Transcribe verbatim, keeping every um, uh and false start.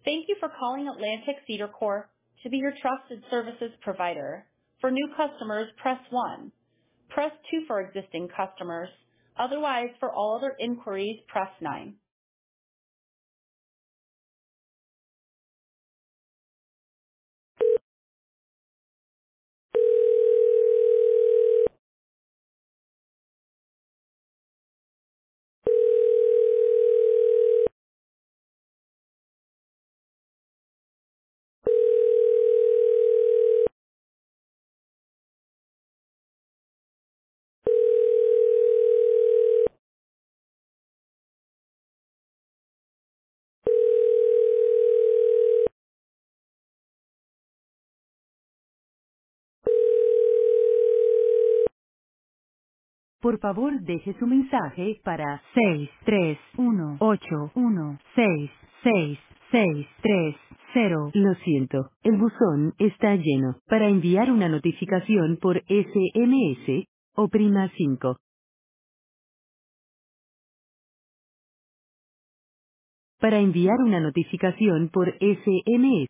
Thank you for calling Atlantic Cedar Corp to be your trusted services provider. For new customers, press one. Press two for existing customers. Otherwise, for all other inquiries, press nine. Por favor, deje su mensaje para seis tres uno ocho uno seis seis seis tres cero. Lo siento, el buzón está lleno. Para enviar una notificación por S M S, oprima cinco. Para enviar una notificación por S M S,